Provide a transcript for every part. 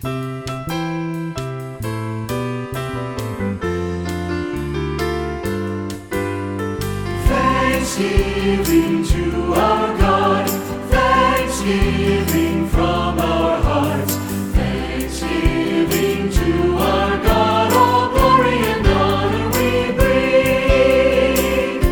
Thanksgiving to our God, thanksgiving from our hearts, thanksgiving to our God, all glory and honor we bring.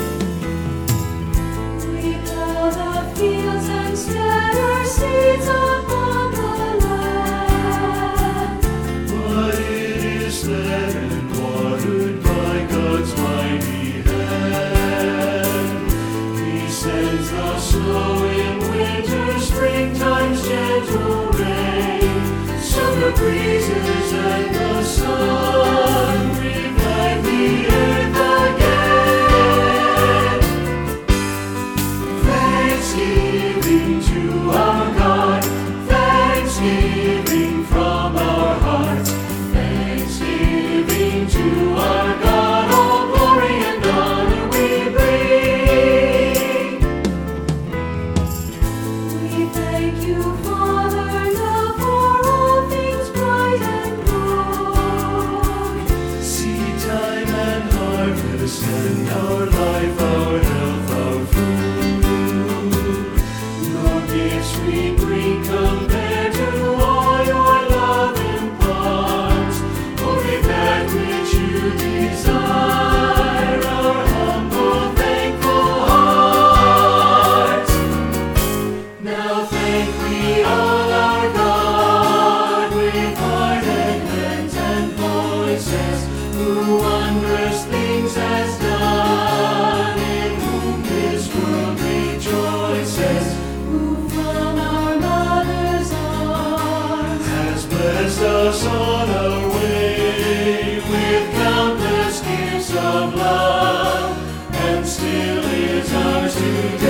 We plow the fields and scatter seeds upon the land. But it is fed and watered by God's mighty hand. He sends the snow in winter, springtime's gentle rain, summer breezes and the sun revive the earth again. Thanksgiving to our God, thanksgiving from our hearts, thanksgiving to our God, all glory and honor we bring. We thank you, Father, now for all things bright and good. Seed time and harvest and our life, our health, our food. No gifts we bring compared to all your love imparts. Only that which you desire, our humble, thankful hearts. Now thank we all our God with heart and hands and voices, who wondrous things has done, in whom this world rejoices, Who from our mother's arms has blessed us on our way with countless gifts of love, and still is ours today.